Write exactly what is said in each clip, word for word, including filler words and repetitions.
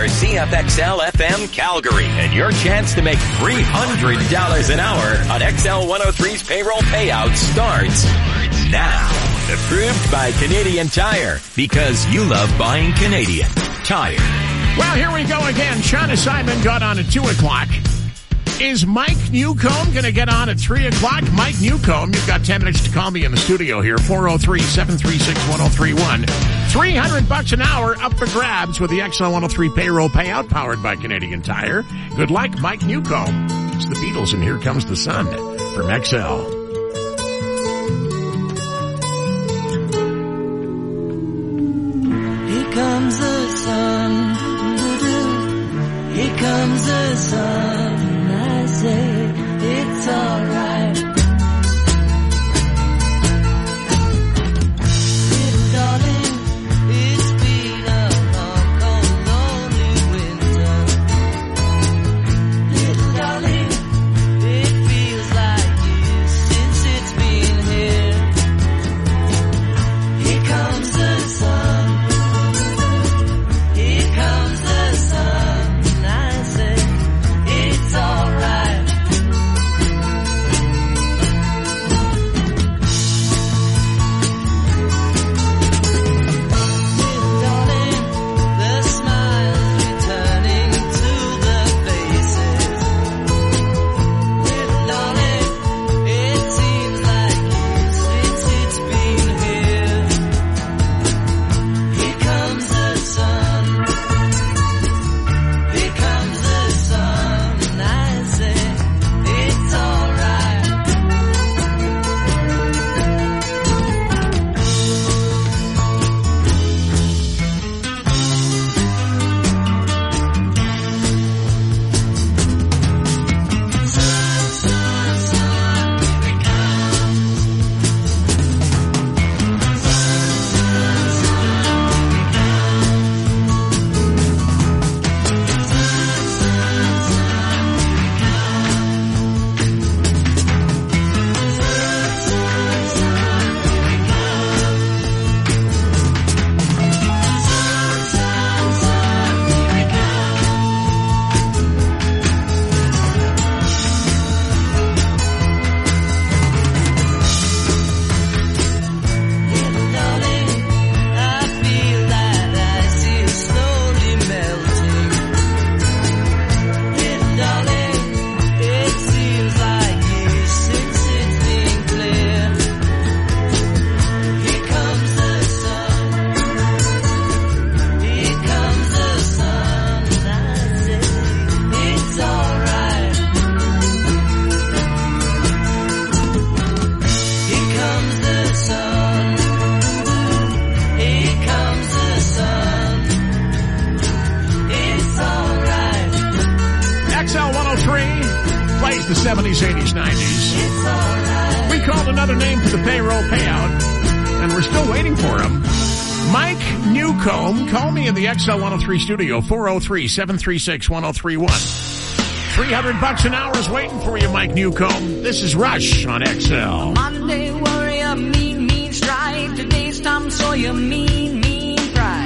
are C F X L F M Calgary, and your chance to make three hundred dollars an hour on X L one oh three's payroll payout starts now. Approved by Canadian Tire, because you love buying Canadian Tire. Well, here we go again. Shauna Simon got on at two o'clock. Is Mike Newcomb going to get on at three o'clock? Mike Newcomb, you've got ten minutes to call me in the studio here. four oh three, seven three six, one oh three one. three hundred bucks an hour up for grabs with the X L one oh three payroll payout powered by Canadian Tire. Good luck, Mike Newcomb. It's the Beatles, and Here Comes the Sun from X L. Here comes the sun. Here comes the sun. I say it's alright. Little darling, it's been a long, cold, lonely winter. Little darling, it feels like years since it's been here. Here comes the sun. Here comes the sun. I say it's alright. seventies, eighties, nineties. We called another name for the payroll payout, and we're still waiting for him. Mike Newcomb, call me in the X L one oh three studio, four oh three, seven three six, one oh three one. three hundred bucks an hour is waiting for you, Mike Newcomb. This is Rush on X L. Monday warrior, mean, mean strike. Today's Tom Sawyer, mean, mean pride.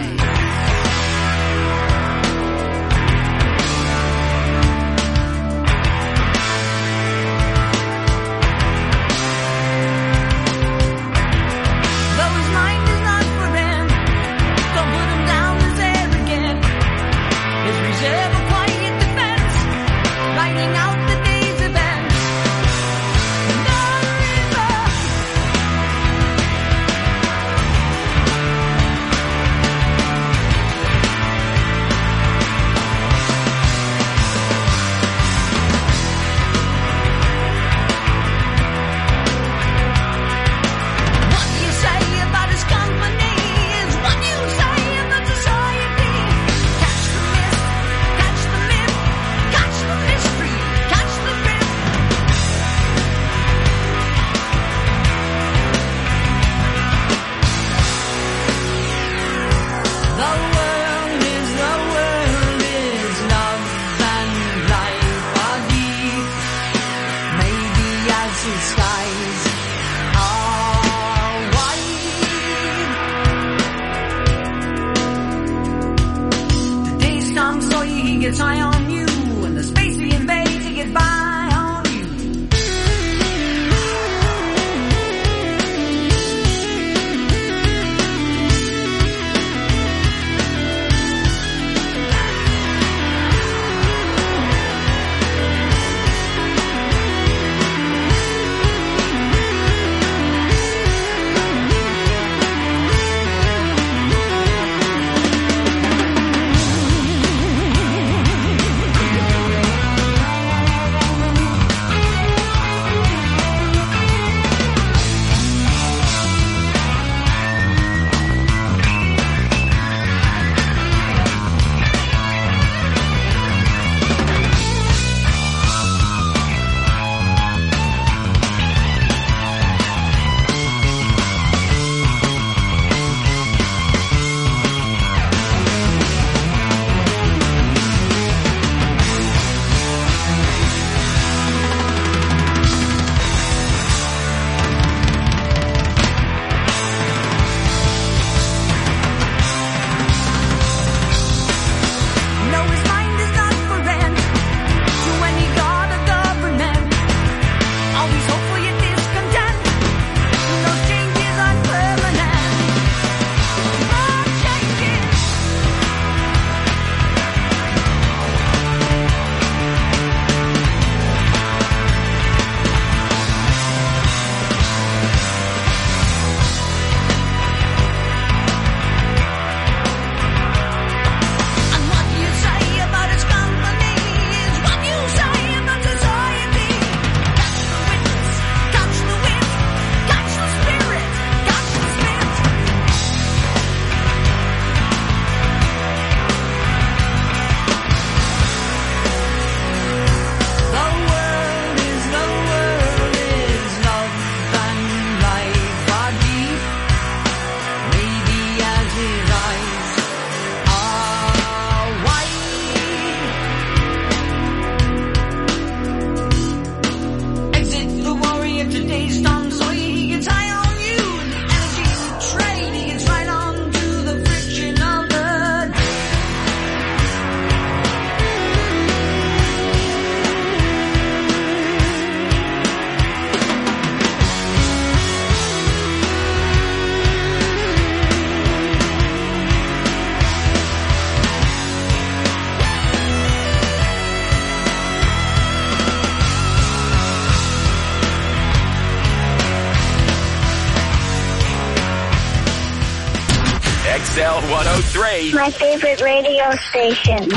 I'm he gets high on you. And the space he invades, he gets by on you. X L one oh three. My favorite radio station.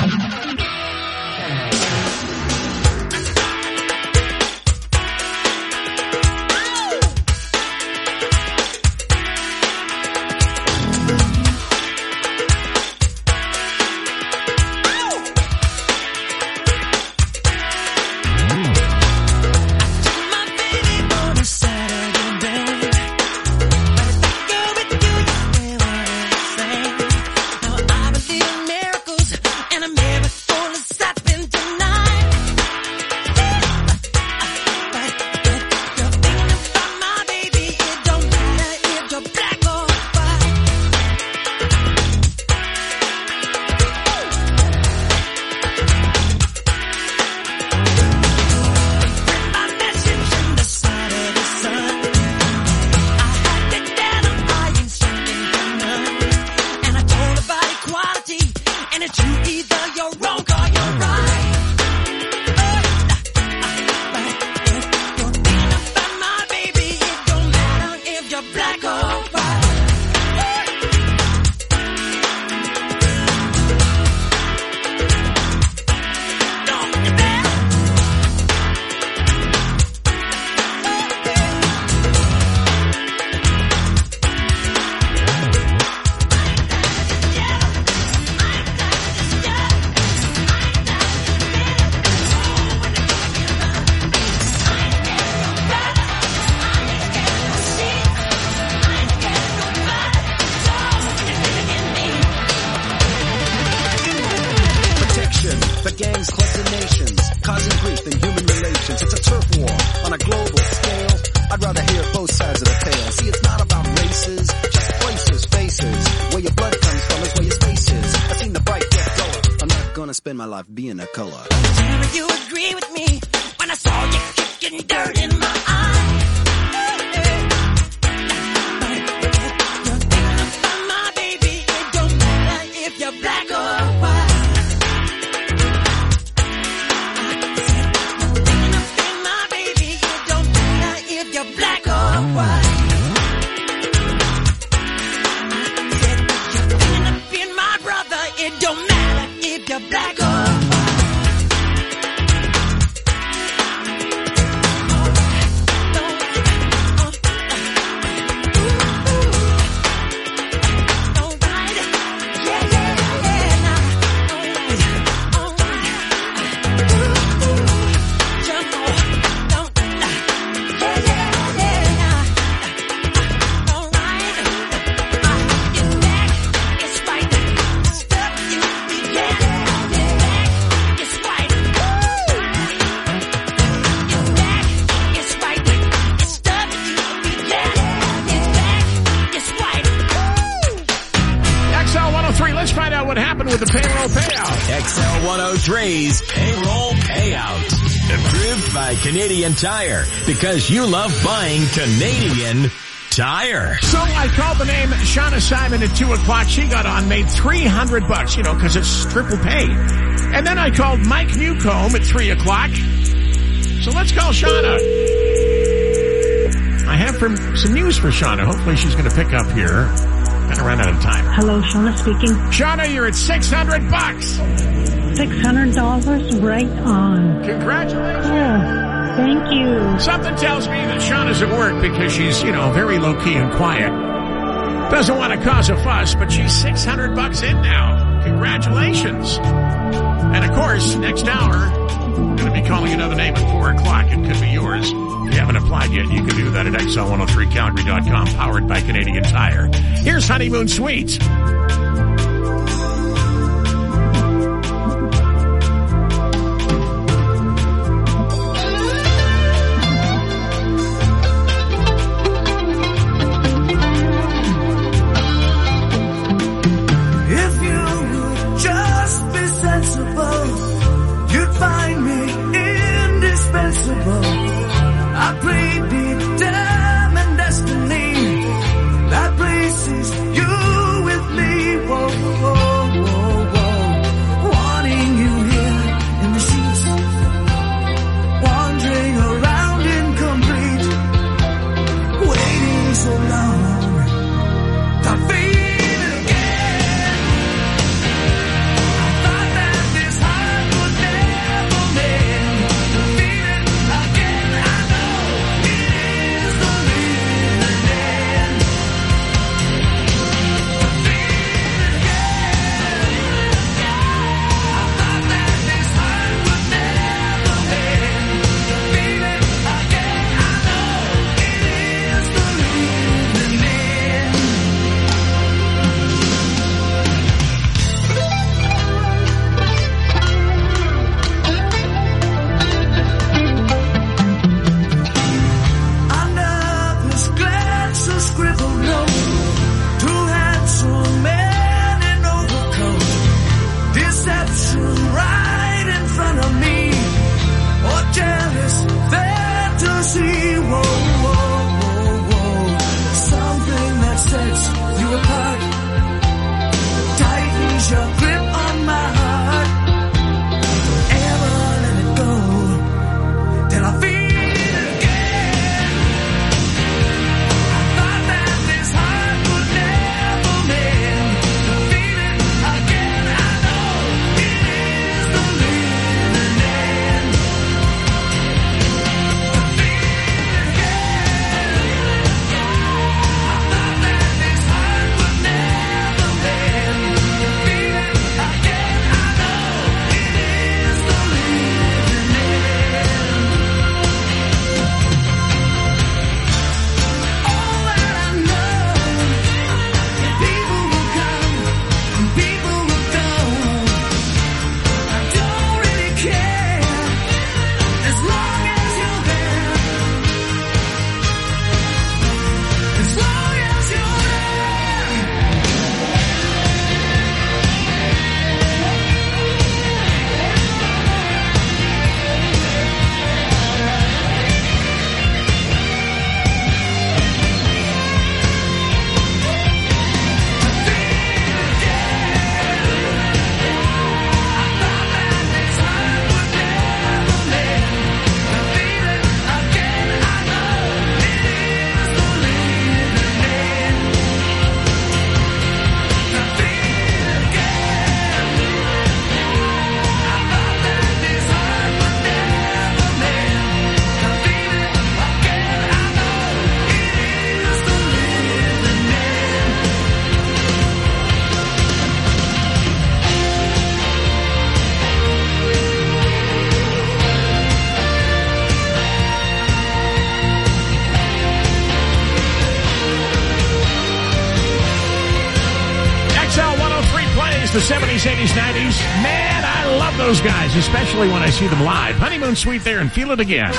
Miracles, and I'm never want to spend my life being a color. Tell me you agree with me when I saw you kicking dirt in my eye. You're thinking about my baby. It don't matter if you're black or white. You're thinking about my baby. It don't matter if you're black or white. You're thinking of being my brother. It don't matter if you're black or white. Let's find out what happened with the payroll payout. X L one oh three's payroll payout. Approved by Canadian Tire, because you love buying Canadian Tire. So I called the name Shauna Simon at two o'clock. She got on, made three hundred bucks, you know, because it's triple pay. And then I called Mike Newcomb at three o'clock. So let's call Shauna. I have from, some news for Shauna. Hopefully she's going to pick up here. Kind of ran out of time. Hello, Shauna speaking. Shauna, you're at six hundred bucks. six hundred dollars right on. Congratulations. Oh, thank you. Something tells me that Shauna's at work because she's, you know, very low-key and quiet. Doesn't want to cause a fuss, but she's six hundred bucks in now. Congratulations. And of course, next hour, I'm going to be calling another name at four o'clock. It could be yours. If you haven't applied yet, you can do that at X L one oh three Calgary dot com, powered by Canadian Tire. Here's Honeymoon Suites. If you would just be sensible, you'd find me indispensable. I played the damn and destiny. That place is you with me. sixties, the seventies, eighties, nineties. Man, I love those guys, especially when I see them live. Honeymoon Suite there and Feel It Again.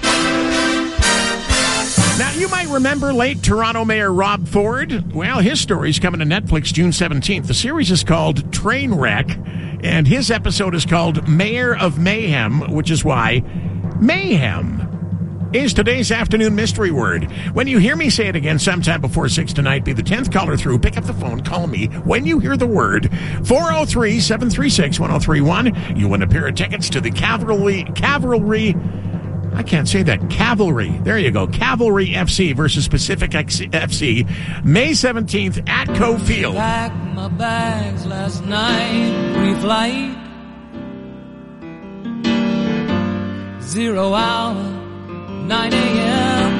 Now, you might remember late Toronto Mayor Rob Ford. Well, his story's coming to Netflix June seventeenth. The series is called Trainwreck, and his episode is called Mayor of Mayhem, which is why mayhem is today's afternoon mystery word. When you hear me say it again sometime before six tonight, be the tenth caller through. Pick up the phone, call me when you hear the word. four oh three, seven three six, one oh three one. You win a pair of tickets to the Cavalry, Cavalry, I can't say that, Cavalry. There you go. Cavalry F C versus Pacific F C, May seventeenth at Cove Field. Packed my bags last night, pre-flight. Zero hour, nine a.m.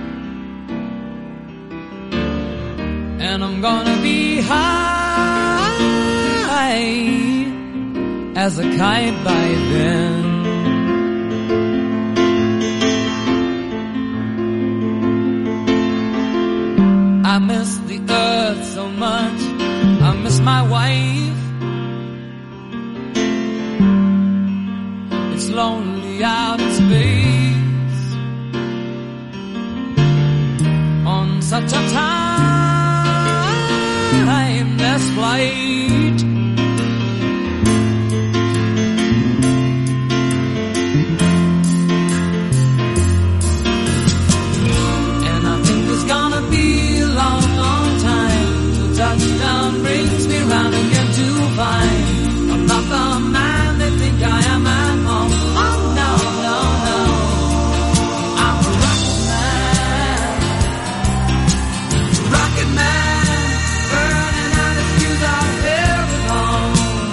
And I'm gonna be high as a kite by then. I miss the earth so much, I miss my wife. It's lonely out in space on such a timeless flight. And I think it's gonna be a long, long time till touchdown brings me round again to find I'm not the man they think I am at home. Oh no, no, no, I'm a rocket man, rocket man, burning out his fuse out here alone.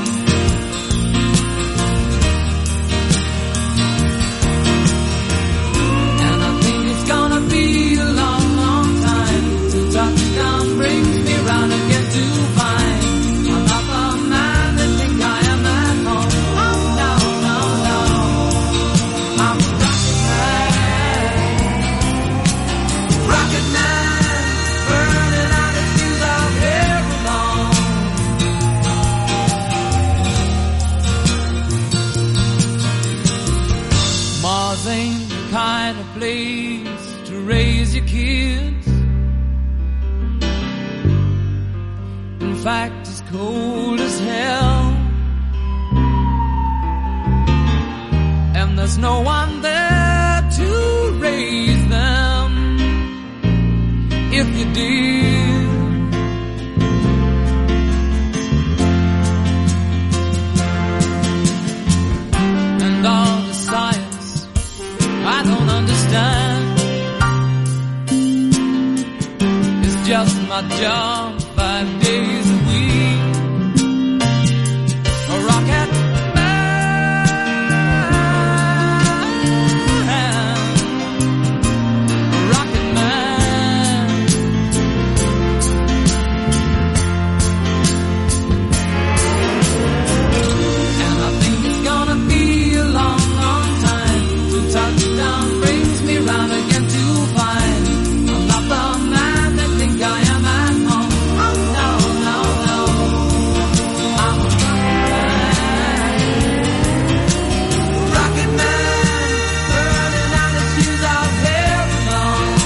And I think it's gonna be a long, long time till touchdown brings me round again to find I'm not the man they think I am at home. Oh no, no, no, I'm a rocket man, rocket man, burning out his fuse out here alone. Mars ain't the kind of place to raise your kids. In fact, it's cold as hell, and there's no one there to raise them if you did. And all the science I don't understand, it's just my job five days a week. A rocket man, a rocket man. And I think it's gonna be a long, long time till touchdown brings me round again to find I'm not the man they think I am at home. Oh no, no, no, I'm a rocket man, rocket man, burning out his fuse out here alone.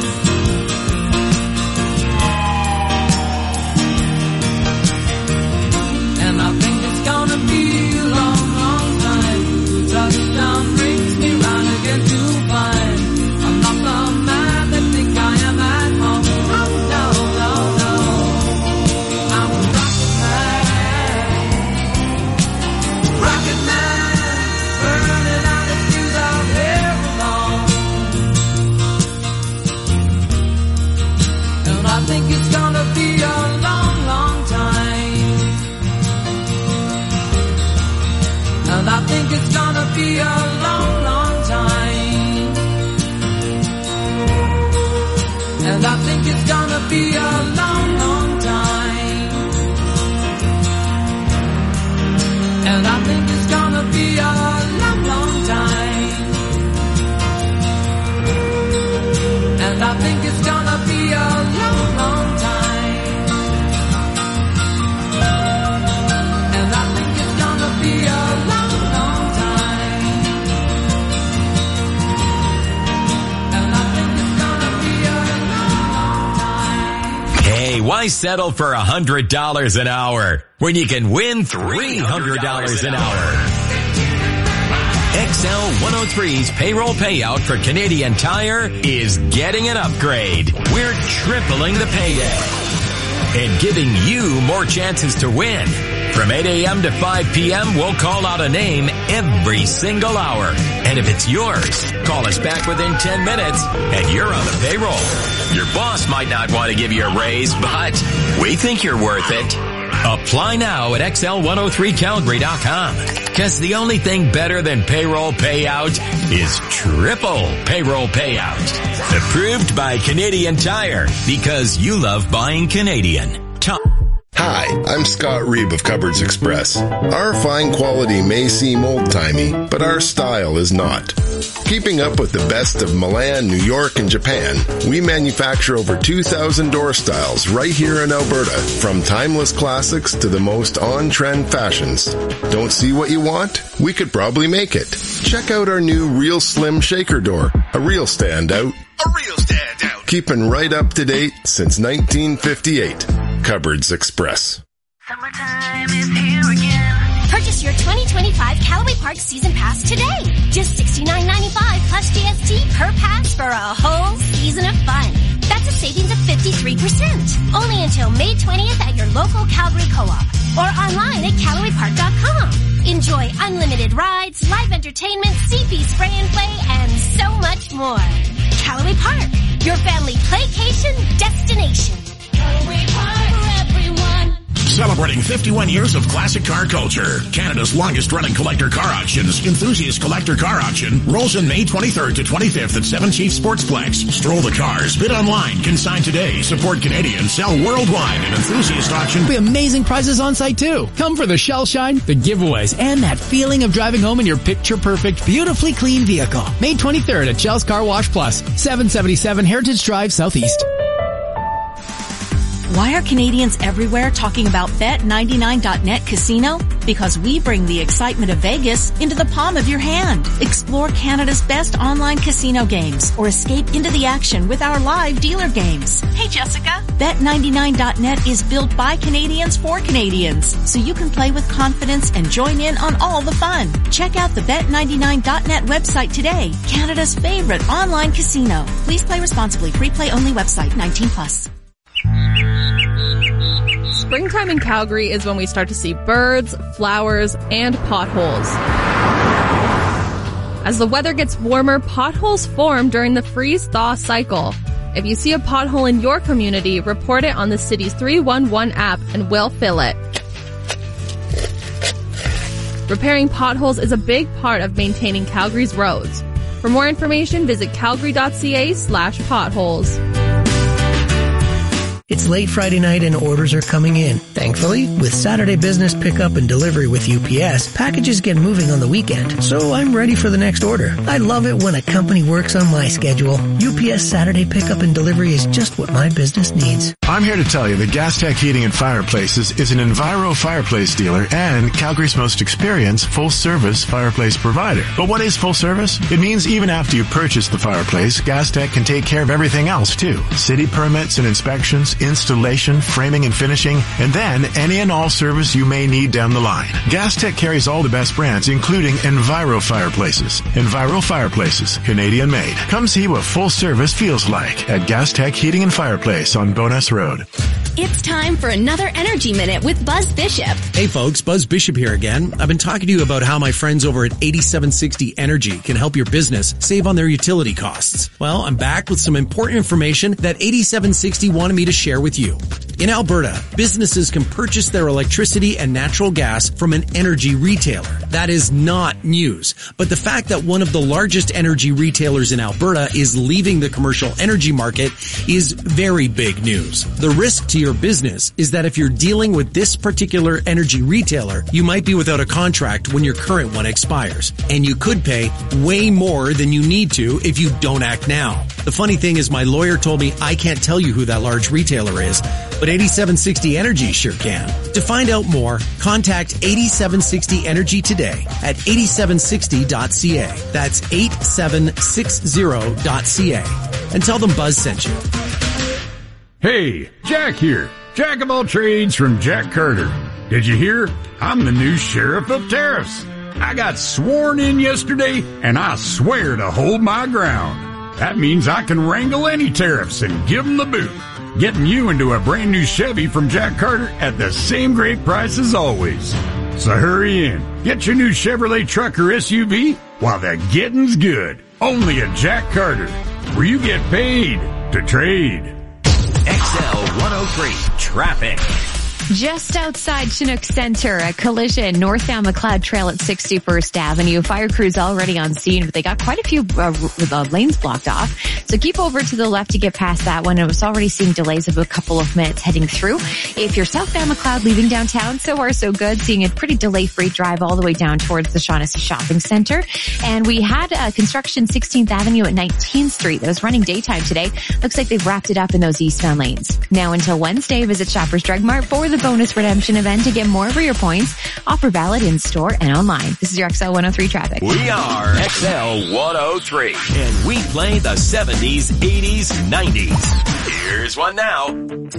And I think it's gonna be a long, long time till touchdown brings me round again to find I'm not the man they think I am at home. Oh no, no, no, I'm a rocket man, rocket man, burning out his fuse out here alone. And I think it's gonna be a long, long time. And I think it's gonna be a long, long time. And I think it's gonna be a long, long time. And I think it's gonna be a long, long time. And I think it's gonna be a long, long time. Why settle for one hundred dollars an hour when you can win three hundred dollars an hour? X L one oh three's payroll payout for Canadian Tire is getting an upgrade. We're tripling the payday and giving you more chances to win. From eight a.m. to five p.m., we'll call out a name every single hour. And if it's yours, call us back within ten minutes and you're on the payroll. Your boss might not want to give you a raise, but we think you're worth it. Apply now at X L one oh three Calgary dot com. Because the only thing better than payroll payout is triple payroll payout. Approved by Canadian Tire, because you love buying Canadian. Top. Hi, I'm Scott Reeb of Cupboards Express. Our fine quality may seem old-timey, but our style is not. Keeping up with the best of Milan, New York, and Japan, we manufacture over two thousand door styles right here in Alberta, from timeless classics to the most on-trend fashions. Don't see what you want? We could probably make it. Check out our new Real Slim Shaker Door, a real standout. A real standout. Keeping right up to date since nineteen fifty-eight. Cupboards Express. Summertime is here again. Purchase your twenty twenty-five Callaway Park Season Pass today. Just sixty-nine ninety-five plus G S T per pass for a whole season of fun. That's a savings of fifty-three percent. Only until May twentieth at your local Calgary Co-op or online at Callaway Park dot com. Enjoy unlimited rides, live entertainment, C P spray and play, and so much more. Callaway Park, your family playcation destination. Callaway Park for everyone. Celebrating fifty-one years of classic car culture. Canada's longest-running collector car auctions, Enthusiast Collector Car Auction, rolls in May twenty-third to twenty-fifth at Seven Chief Sportsplex. Stroll the cars, bid online, consign today, support Canadian, sell worldwide at Enthusiast Auction. We have amazing prizes on site too. Come for the shell shine, the giveaways, and that feeling of driving home in your picture-perfect, beautifully clean vehicle. May twenty-third at Shell's Car Wash Plus, seven seventy-seven Heritage Drive, Southeast. Why are Canadians everywhere talking about bet ninety-nine dot net Casino? Because we bring the excitement of Vegas into the palm of your hand. Explore Canada's best online casino games or escape into the action with our live dealer games. Hey Jessica, bet ninety-nine dot net is built by Canadians for Canadians, so you can play with confidence and join in on all the fun. Check out the bet ninety-nine dot net website today, Canada's favorite online casino. Please play responsibly. Free play only website, nineteen plus. Springtime in Calgary is when we start to see birds, flowers, and potholes. As the weather gets warmer, potholes form during the freeze-thaw cycle. If you see a pothole in your community, report it on the city's three one one app and we'll fill it. Repairing potholes is a big part of maintaining Calgary's roads. For more information, visit calgary dot c a slash potholes. It's late Friday night and orders are coming in. Thankfully, with Saturday business pickup and delivery with U P S, packages get moving on the weekend, so I'm ready for the next order. I love it when a company works on my schedule. U P S Saturday pickup and delivery is just what my business needs. I'm here to tell you that GasTech Heating and Fireplaces is an Enviro fireplace dealer and Calgary's most experienced full-service fireplace provider. But what is full service? It means even after you purchase the fireplace, GasTech can take care of everything else too. City permits and inspections, installation, framing and finishing, and then any and all service you may need down the line. GasTech carries all the best brands, including Enviro Fireplaces. Enviro Fireplaces, Canadian made. Come see what full service feels like at GasTech Heating and Fireplace on Bowness Road. It's time for another Energy Minute with Buzz Bishop. Hey folks, Buzz Bishop here again. I've been talking to you about how my friends over at eighty-seven sixty Energy can help your business save on their utility costs. Well, I'm back with some important information that eighty-seven sixty wanted me to share with you. In Alberta, businesses can purchase their electricity and natural gas from an energy retailer. That is not news, but the fact that one of the largest energy retailers in Alberta is leaving the commercial energy market is very big news. The risk to your business is that if you're dealing with this particular energy retailer, you might be without a contract when your current one expires, and you could pay way more than you need to if you don't act now. The funny thing is my lawyer told me I can't tell you who that large retailer is, but eighty-seven sixty Energy sure can. To find out more, contact eighty-seven sixty Energy today at eighty-seven sixty dot c a. That's eighty-seven sixty dot c a. And tell them Buzz sent you. Hey, Jack here. Jack of all trades from Jack Carter. Did you hear? I'm the new sheriff of tariffs. I got sworn in yesterday, and I swear to hold my ground. That means I can wrangle any tariffs and give them the boot. Getting you into a brand new Chevy from Jack Carter at the same great price as always. So hurry in. Get your new Chevrolet truck or S U V while the getting's good. Only at Jack Carter, where you get paid to trade. X L one oh three Traffic. Just outside Chinook Center, a collision northbound McLeod Trail at sixty-first Avenue. Fire crews already on scene, but they got quite a few uh, uh, lanes blocked off. So keep over to the left to get past that one. I was already seeing delays of a couple of minutes heading through. If you're southbound McLeod leaving downtown, so far so good. Seeing a pretty delay-free drive all the way down towards the Shaughnessy Shopping Center. And we had uh, construction sixteenth Avenue at nineteenth Street that was running daytime today. Looks like they've wrapped it up in those eastbound lanes. Now until Wednesday, visit Shoppers Drug Mart for the bonus redemption event to get more for your points. Offer valid in store and online. This is your X L one oh three Traffic. We are X L one oh three, and we play the seventies, eighties, nineties. Here's one now.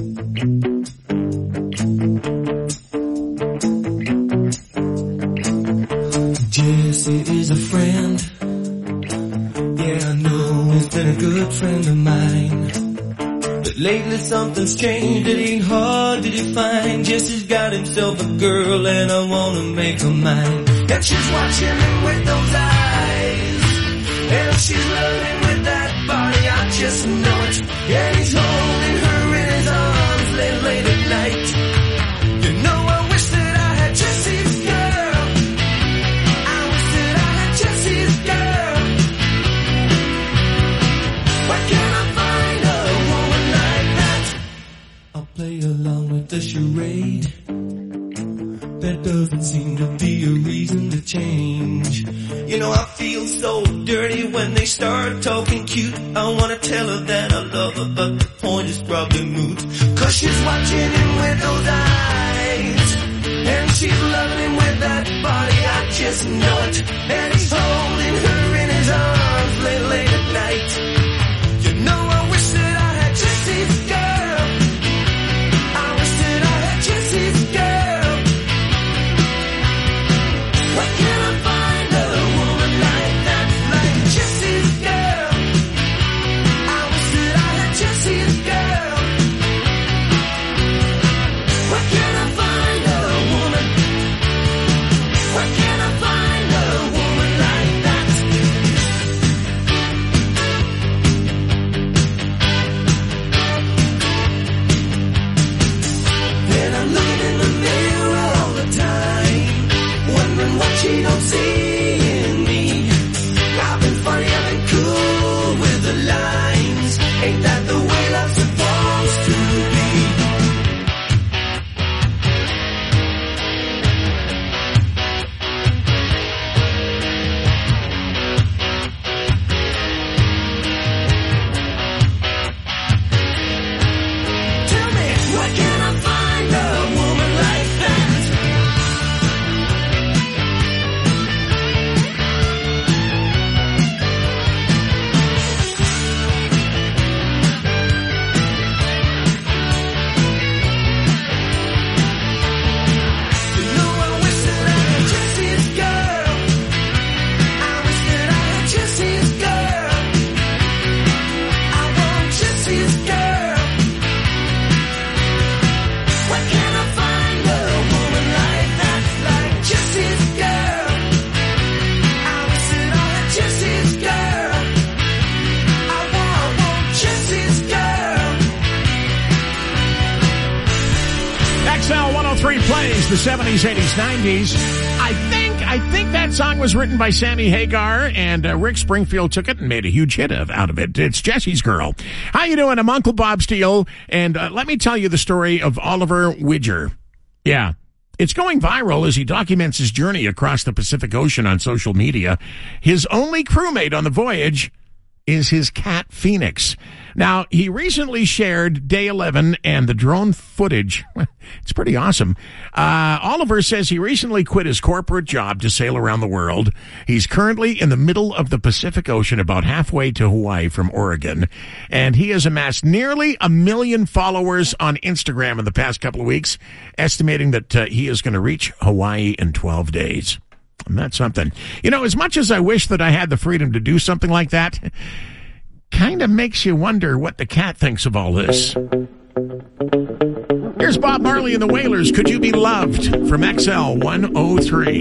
Jesse is a friend. Yeah, I know he's been a good friend of mine. But lately something's changed, it ain't hard to define. Jesse's got himself a girl and I wanna make her mine. And she's watching him with those eyes, and she's loving with that body, I just know it. And he's holding her in his arms late, late at night. You know I wish that I had Jesse's girl. I wish that I had Jesse's girl. Where can I find a woman like that? I'll play along with the charade. There doesn't seem to be a reason to change. You know I feel so dirty when they start talking cute. I wanna tell her that I love her, but the point is probably moot. Cause she's watching him with those eyes, and she's loving him with that body, I just know it. And he's holding her in his arms late, late at night. You know I wish that I had Jesse's girl. I wish that I had Jesse's girl. Where can I find a woman like that, like Jesse's girl? I wish that I had Jesse's girl. Where can I find a woman? Where can I find a woman like that? And I'm looking in the mirror all the time, wondering what she don't see in me. I've been funny, I've been cool with the lines. Ain't that the way love's supposed to be? Tell me, where can I find a woman like that? You know I wish that I had Jesse's girl. I wish that I had Jesse's girl. I want Jesse's girl. Where can I find a woman like that, like Jesse's girl? I wish that I had Jesse's girl. I want, I want Jesse's girl. X L one oh three plays the seventies, eighties, nineties. I think, I think that song was written by Sammy Hagar, and uh, Rick Springfield took it and made a huge hit of, out of it. It's Jesse's Girl. How you doing? I'm Uncle Bob Steele, and uh, let me tell you the story of Oliver Widger. Yeah. It's going viral as he documents his journey across the Pacific Ocean on social media. His only crewmate on the voyage is his cat Phoenix. Now, he recently shared day eleven and the drone footage. It's pretty awesome. Uh, Oliver says he recently quit his corporate job to sail around the world. He's currently in the middle of the Pacific Ocean, about halfway to Hawaii from Oregon. And he has amassed nearly a million followers on Instagram in the past couple of weeks, estimating that uh, he is going to reach Hawaii in twelve days. And that's something. You know, as much as I wish that I had the freedom to do something like that, kind of makes you wonder what the cat thinks of all this. Here's Bob Marley and the Wailers. Could You Be Loved? From X L one oh three.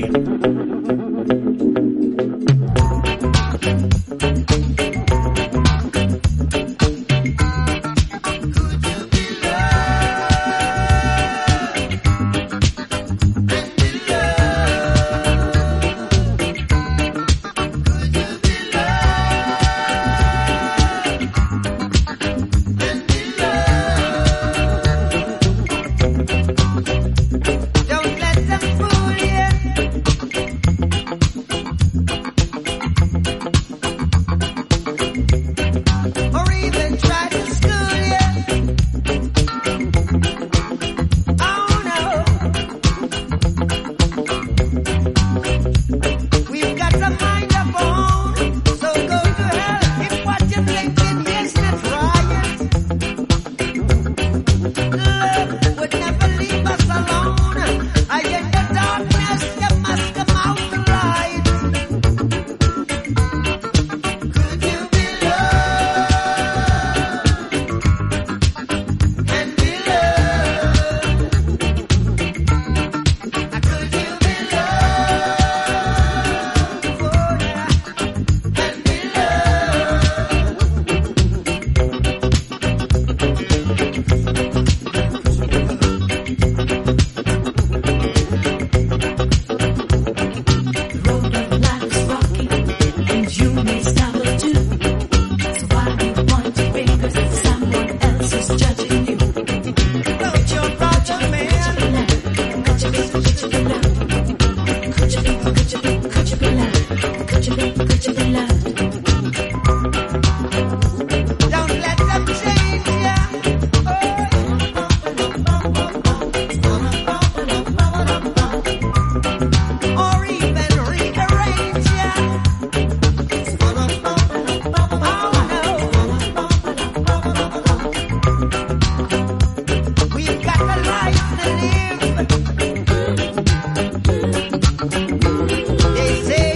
They say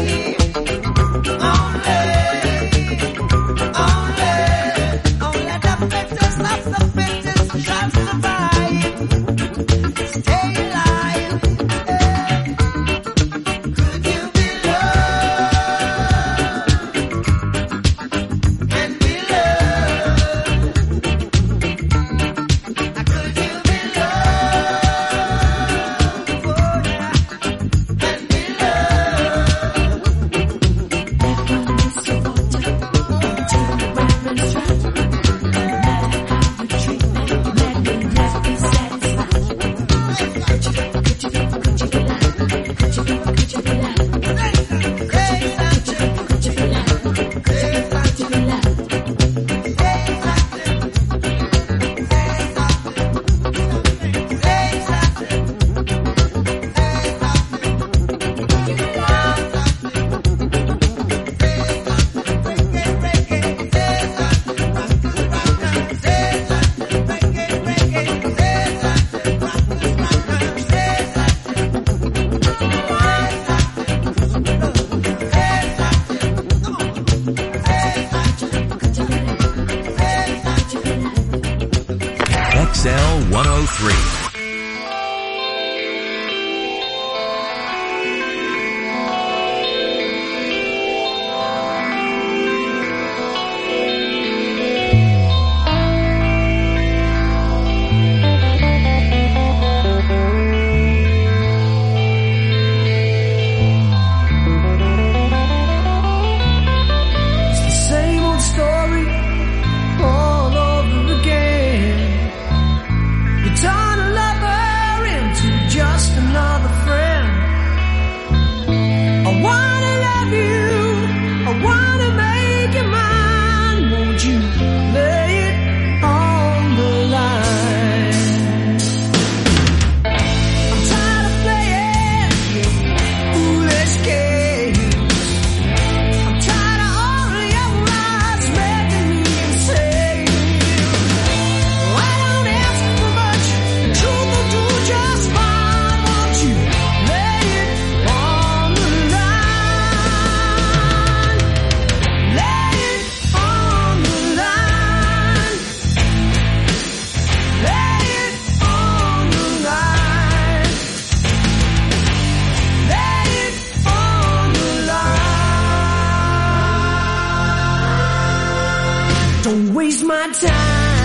waste my time.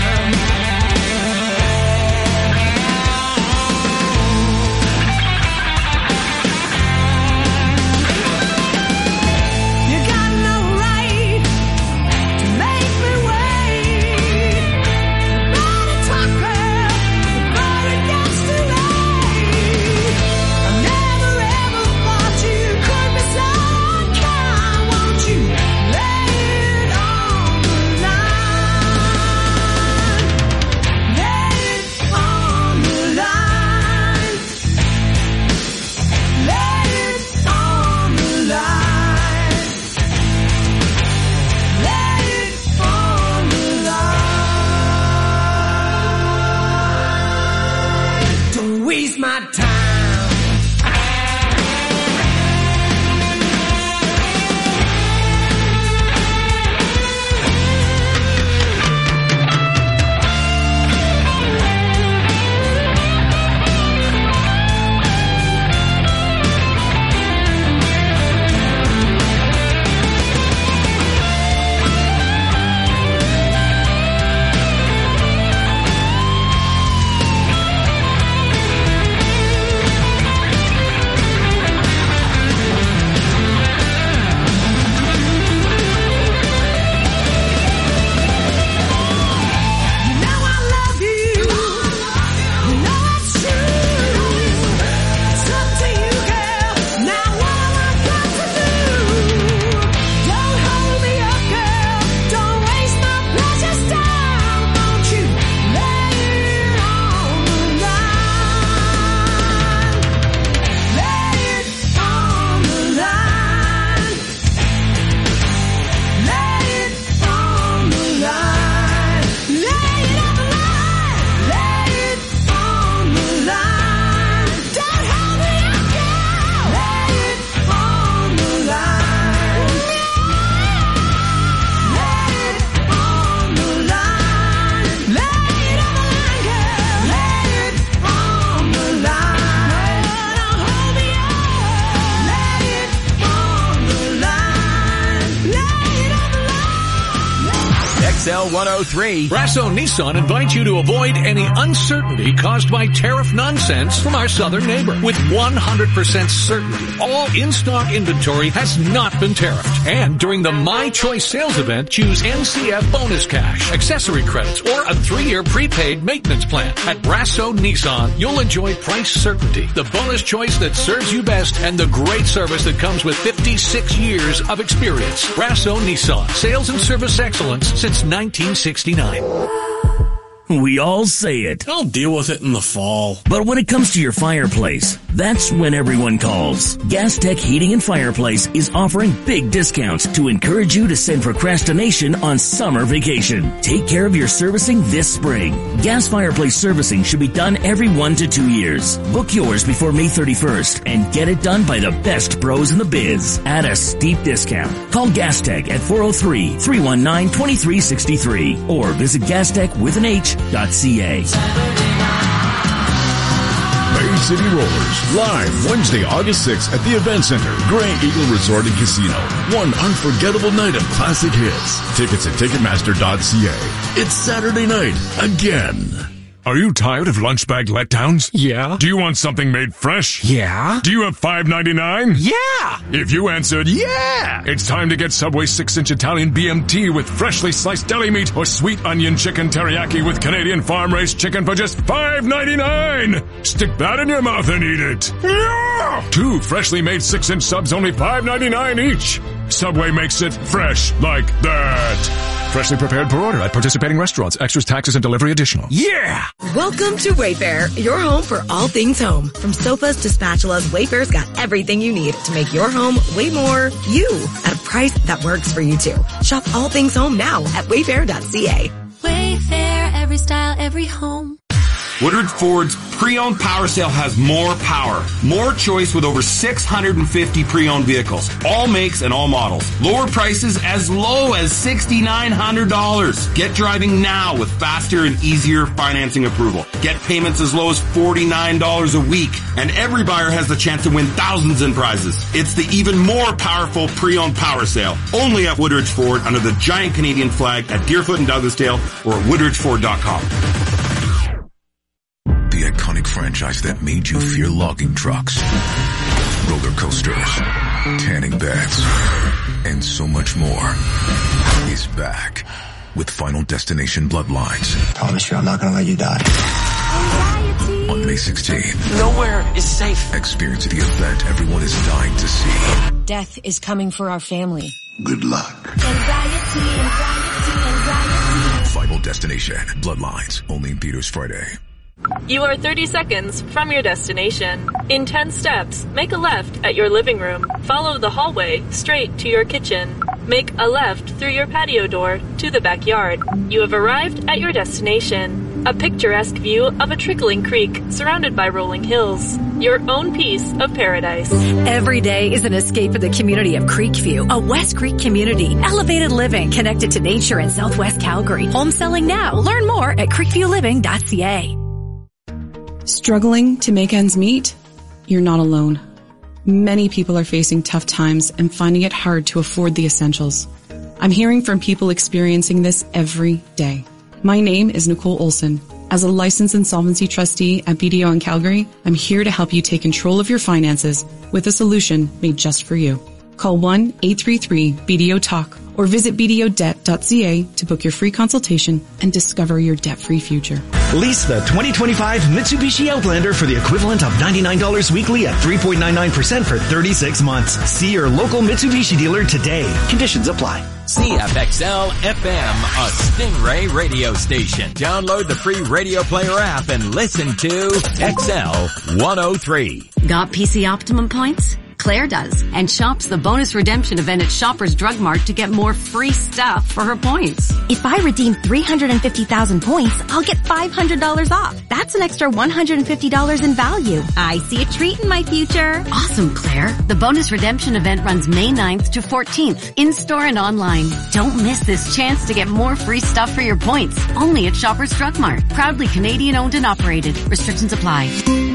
X L one oh three. Brasso Nissan invites you to avoid any uncertainty caused by tariff nonsense from our southern neighbor. With one hundred percent certainty, all in-stock inventory has not been tariffed. And during the My Choice sales event, choose N C F bonus cash, accessory credits, or a three-year prepaid maintenance plan. At Brasso Nissan, you'll enjoy price certainty, the bonus choice that serves you best, and the great service that comes with fifty-six years of experience. Brasso Nissan, sales and service excellence since nineteen sixty-nine. We all say it. I'll deal with it in the fall. But when it comes to your fireplace, that's when everyone calls. Gas Tech Heating and Fireplace is offering big discounts to encourage you to send procrastination on summer vacation. Take care of your servicing this spring. Gas fireplace servicing should be done every one to two years. Book yours before May thirty-first and get it done by the best pros in the biz at a steep discount. Call Gas Tech at four oh three, three one nine, two three six three or visit gastech with an H dot C A. Bay City Rollers, live Wednesday, August sixth at the Event Center, Grey Eagle Resort and Casino. One unforgettable night of classic hits. Tickets at ticketmaster dot c a. It's Saturday night again. Are you tired of lunch bag letdowns? Yeah. Do you want something made fresh? Yeah. Do you have five ninety-nine? Yeah. If you answered yeah, it's time to get Subway six inch Italian B M T with freshly sliced deli meat or sweet onion chicken teriyaki with Canadian farm-raised chicken for just five ninety-nine. Stick that in your mouth and eat it. Yeah. Two freshly made six inch subs, only five ninety-nine each. Subway makes it fresh like that. Freshly prepared per order at participating restaurants. Extras, taxes, and delivery additional. Yeah! Welcome to Wayfair, your home for all things home. From sofas to spatulas, Wayfair's got everything you need to make your home way more you at a price that works for you too. Shop all things home now at wayfair dot c a. Wayfair, every style, every home. Woodridge Ford's pre-owned power sale has more power, more choice with over six hundred fifty pre-owned vehicles, all makes and all models. Lower prices as low as six thousand nine hundred dollars. Get driving now with faster and easier financing approval. Get payments as low as forty-nine dollars a week, and every buyer has the chance to win thousands in prizes. It's the even more powerful pre-owned power sale, only at Woodridge Ford under the giant Canadian flag at Deerfoot and Douglasdale or at woodridge ford dot com. The iconic franchise that made you fear logging trucks, roller coasters, tanning beds, and so much more is back with Final Destination Bloodlines. Promise you I'm not gonna let you die. On May sixteenth. Nowhere is safe. Experience the event everyone is dying to see. Death is coming for our family. Good luck. Anxiety, anxiety, anxiety. Final Destination Bloodlines, only in theaters Friday. You are thirty seconds from your destination. In ten steps, make a left at your living room. Follow the hallway straight to your kitchen. Make a left through your patio door to the backyard. You have arrived at your destination. A picturesque view of a trickling creek surrounded by rolling hills. Your own piece of paradise. Every day is an escape for the community of Creekview, a West Creek community. Elevated living connected to nature in Southwest Calgary. Home selling now. Learn more at creekview living dot c a. Struggling to make ends meet? You're not alone. Many people are facing tough times and finding it hard to afford the essentials. I'm hearing from people experiencing this every day. My name is Nicole Olson. As a licensed insolvency trustee at B D O in Calgary, I'm here to help you take control of your finances with a solution made just for you. Call one eight three three B D O talk or visit b d o debt dot c a to book your free consultation and discover your debt-free future. Lease the twenty twenty-five Mitsubishi Outlander for the equivalent of ninety-nine dollars weekly at three point nine nine percent for thirty-six months. See your local Mitsubishi dealer today. Conditions apply. C F X L F M, a Stingray radio station. Download the free Radio Player app and listen to X L one oh three. Got P C Optimum points? Claire does, and shops the bonus redemption event at Shoppers Drug Mart to get more free stuff for her points. If I redeem three hundred fifty thousand points, I'll get five hundred dollars off. That's an extra one hundred fifty dollars in value. I see a treat in my future. Awesome, Claire. The bonus redemption event runs May ninth to fourteenth, in-store and online. Don't miss this chance to get more free stuff for your points. Only at Shoppers Drug Mart. Proudly Canadian owned and operated. Restrictions apply.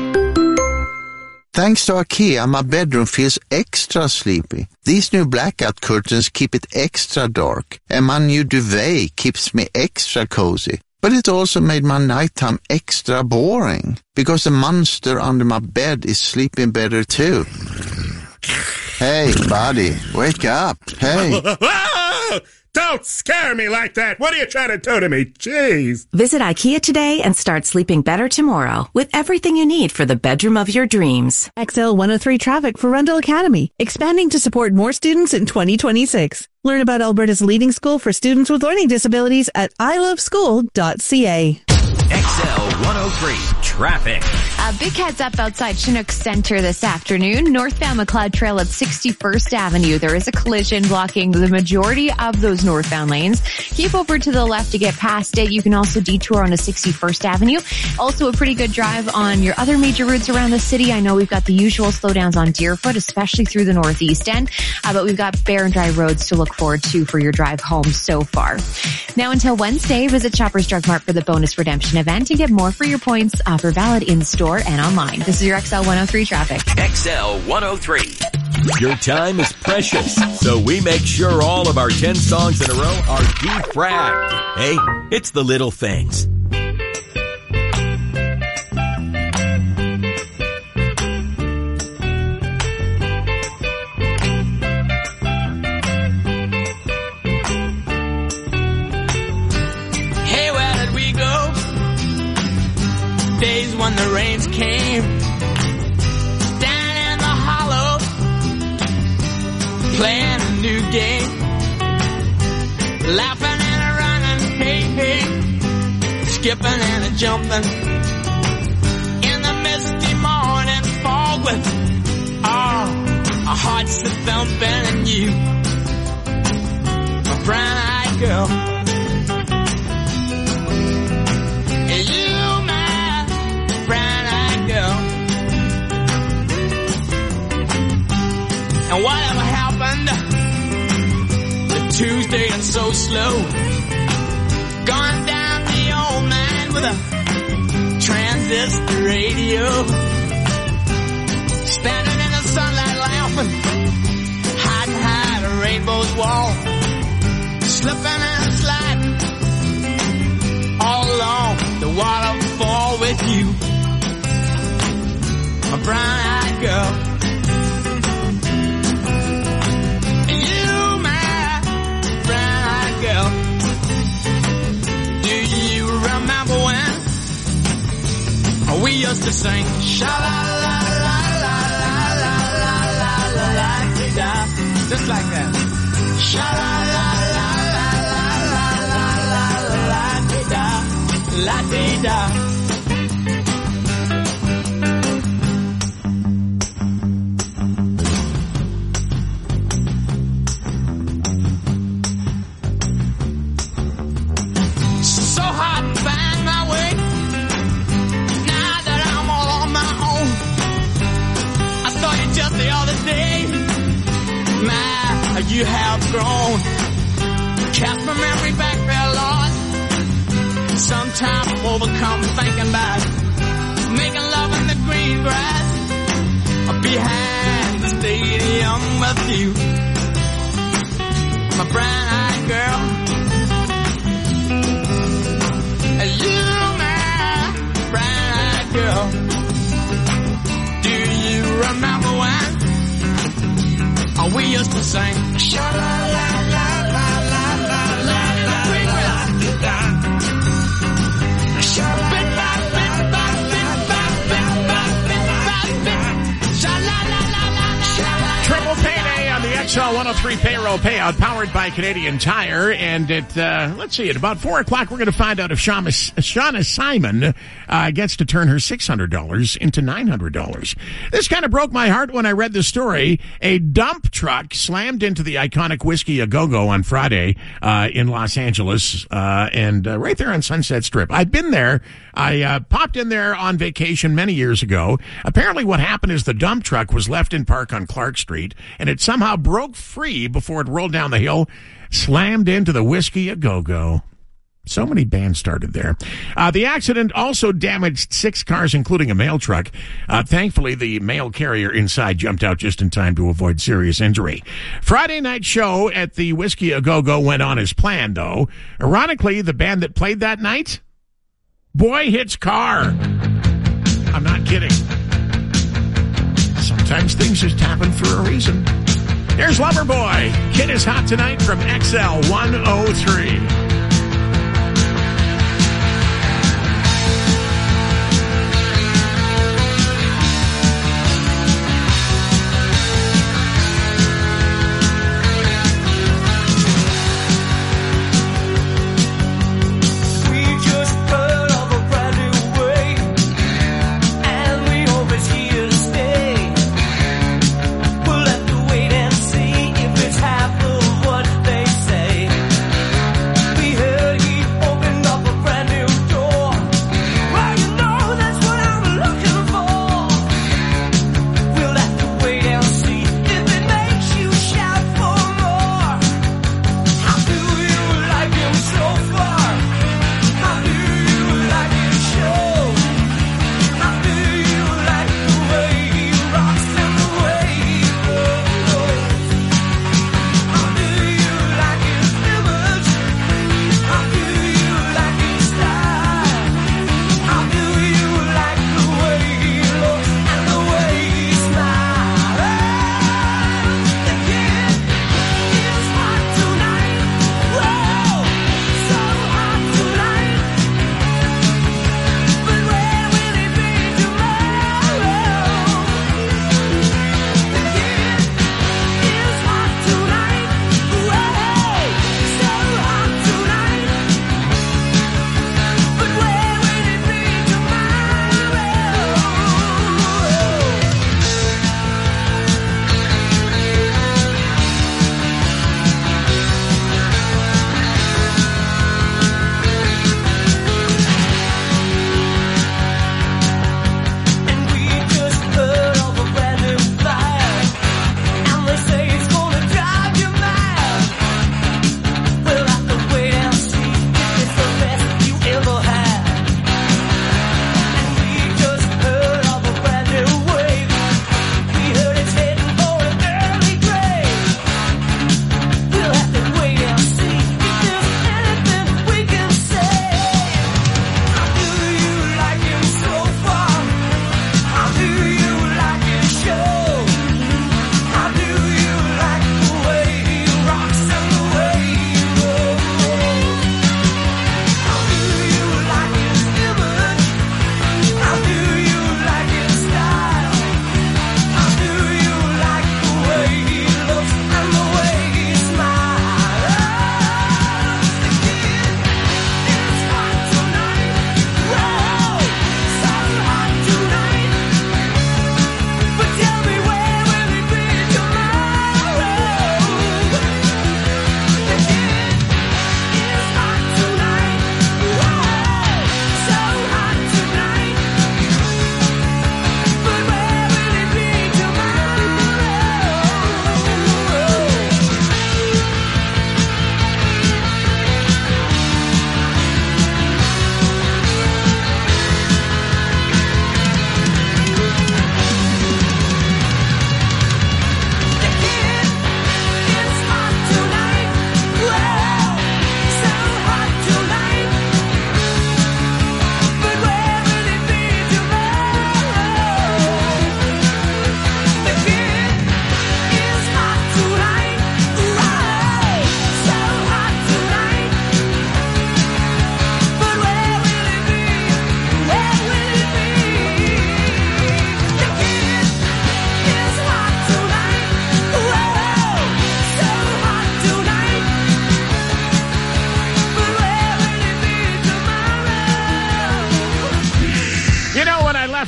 Thanks to IKEA, my bedroom feels extra sleepy. These new blackout curtains keep it extra dark, and my new duvet keeps me extra cozy. But it also made my nighttime extra boring, because the monster under my bed is sleeping better too. Hey, buddy, wake up. Hey. Don't scare me like that. What are you trying to do to me? Jeez. Visit IKEA today and start sleeping better tomorrow with everything you need for the bedroom of your dreams. X L one oh three traffic for Rundle Academy, expanding to support more students in twenty twenty-six. Learn about Alberta's leading school for students with learning disabilities at i love school dot c a. X L one oh three traffic. A big heads up outside Chinook Center this afternoon. Northbound McLeod Trail at sixty-first Avenue. There is a collision blocking the majority of those northbound lanes. Keep over to the left to get past it. You can also detour on a sixty-first Avenue. Also a pretty good drive on your other major routes around the city. I know we've got the usual slowdowns on Deerfoot, especially through the northeast end, uh, but we've got bare and dry roads to look forward to for your drive home so far. Now until Wednesday, visit Shoppers Drug Mart for the bonus redemption event and get more for your points. Offer valid in-store and online. This is your X L one oh three traffic. X L one oh three. Your time is precious, so we make sure all of our ten songs in a row are defragged. Hey, it's the little things. Hey, where did we go? Days when the rains came down in the hollow, playing a new game, laughing and a running, hey, hey, skipping and a jumping in the misty morning fog with oh, our hearts a thumping and you, my brown-eyed girl. You, my And whatever happened to Tuesday and so slow? Gone down the old man with a transistor radio, standing in the sunlight laughing, hiding behind a rainbow's wall, slipping and sliding all along the waterfall with you, a brown-eyed girl. You, my brown-eyed girl. Do you remember when we used to sing sha-la-la-la-la-la-la-la-la-la-la-la-la-la, just like that. Sha-la-la-la-la-la-la-la-la-la-la-la-la-la-la. So hard to find my way now that I'm all on my own. I saw you just the other day. My, you have grown. Cast my memory back there, Lord. Sometimes I'm overcome thinking about making love in the green grass behind the stadium with you, my brown-eyed girl. You, my brown-eyed girl. Do you remember when we used to sing sha-la-la-la-la-la-la-la-la-la-la-la? Triple payday on the X L one oh three payroll payout, powered by Canadian Tire. And at, uh, let's see, at about four o'clock, we're going to find out if Shauna, Shauna Simon uh, gets to turn her six hundred dollars into nine hundred dollars. This kind of broke my heart when I read the story. A dump truck slammed into the iconic Whiskey A Go-Go on Friday uh, in Los Angeles, uh, and uh, right there on Sunset Strip. I've been there. I uh, popped in there on vacation many years ago. Apparently what happened is the dump truck was left in park on Clark Street, and it somehow broke free before it rolled down the hill, slammed into the Whiskey A Go-Go. So many bands started there. Uh, the accident also damaged six cars, including a mail truck. Uh, thankfully, the mail carrier inside jumped out just in time to avoid serious injury. Friday night show at the Whiskey A Go-Go went on as planned, though. Ironically, the band that played that night, Boy Hits Car. I'm not kidding. Sometimes things just happen for a reason. Here's Loverboy. Kid is hot tonight from X L one oh three. We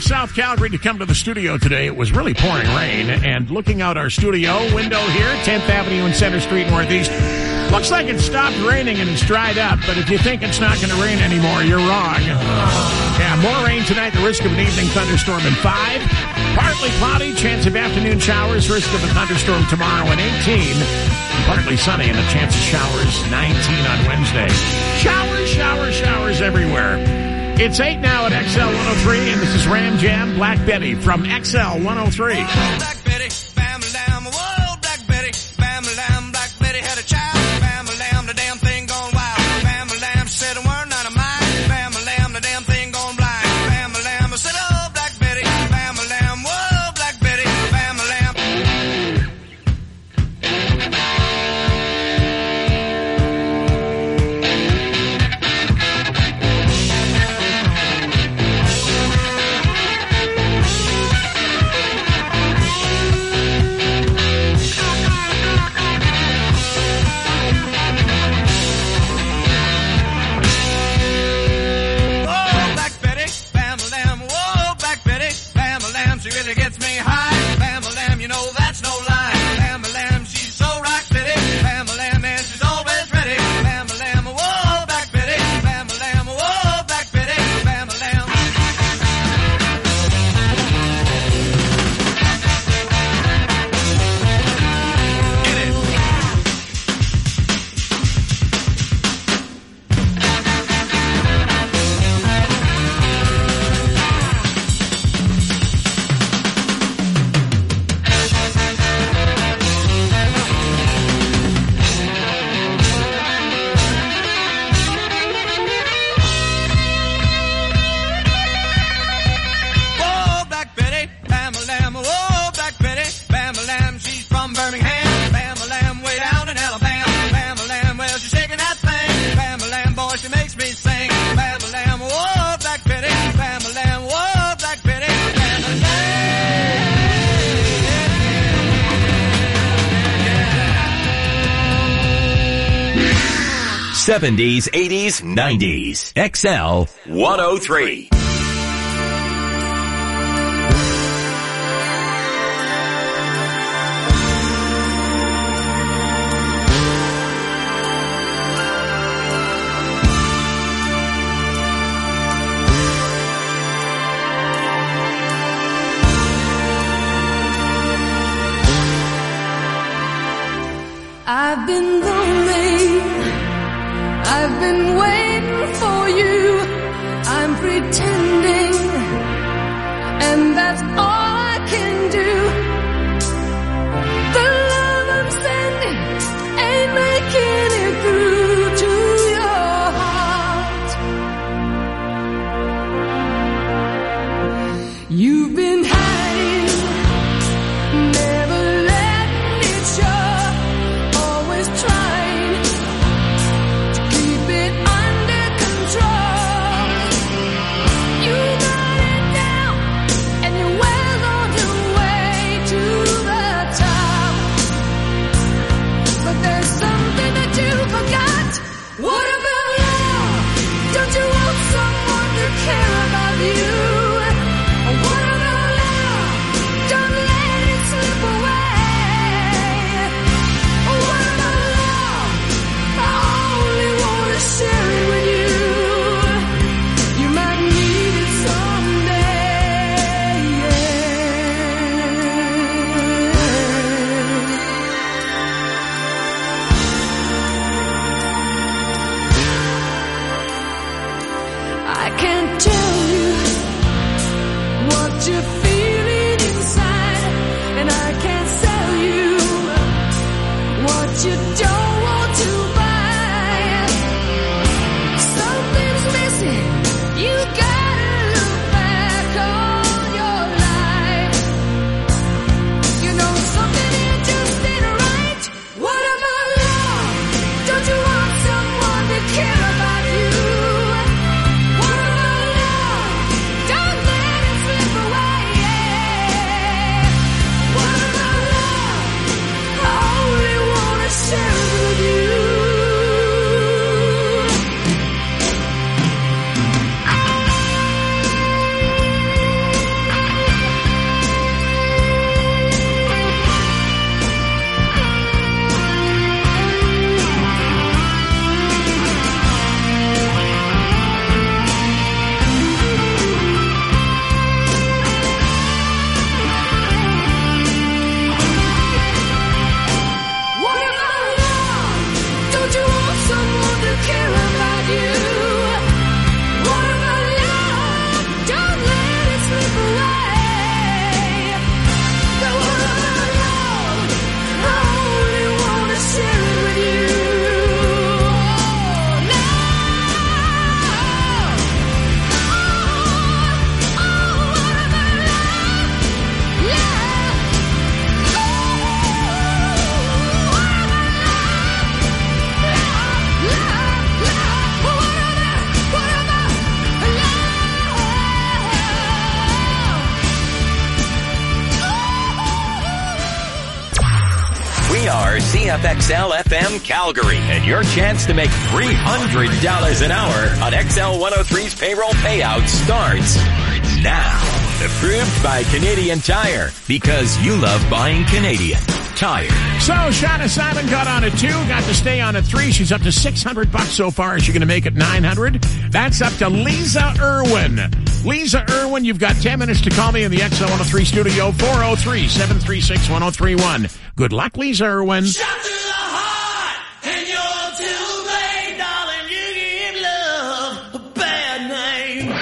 South Calgary to come to the studio today. It was really pouring rain, and looking out our studio window here, tenth Avenue and Center Street Northeast, looks like it stopped raining and it's dried up, but if you think it's not going to rain anymore, you're wrong. Yeah, more rain tonight, the risk of an evening thunderstorm in five. Partly cloudy, chance of afternoon showers, risk of a thunderstorm tomorrow at eighteen. Partly sunny and a chance of showers, nineteen on Wednesday. Showers, showers, showers everywhere. It's eight now at X L one oh three, and this is Ram Jam Black Betty from X L one oh three. Black Betty, bam lamb, whoa, Black Betty, bam lamb, Black Betty had a child, bam lamb, the damn thing gone wild, bam lamb, she said a word none of mine, bam lamb, the damn thing gone blind, bam lamb, I said, oh, Black Betty, bam lamb, whoa, Black Betty, bam lamb. She really gets me high. Bam-a-lam, you know that's no lie. Bam-a-lam, she's so rock steady. Bam-a-lam, and she's always ready. Bam-a-lam, whoa, Black Betty. Bam-a-lam, whoa, Black Betty. Bam-a-lam. Get it. seventies, eighties, nineties. X L one oh three. I've been lonely, I've been waiting for you, I'm pretending, and that's all I can do. The love I'm sending ain't making it through to your heart. You've been hiding, never letting it show. Trying to keep it under control. You are C F X L F M Calgary, and your chance to make three hundred dollars an hour on X L one oh three's payroll payout starts now. Approved by Canadian Tire, because you love buying Canadian Tire. So, Shauna Simon got on at two, got to stay on at three. She's up to six hundred bucks so far. Is she going to make it nine hundred? That's up to Lisa Irwin. Lisa Irwin, you've got ten minutes to call me in the X L one oh three studio, four oh three, seven three six, one oh three one. Good luck, Lisa Irwin. Shot to the heart, and you're too late, darling. You give love a bad name.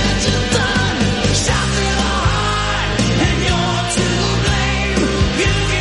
You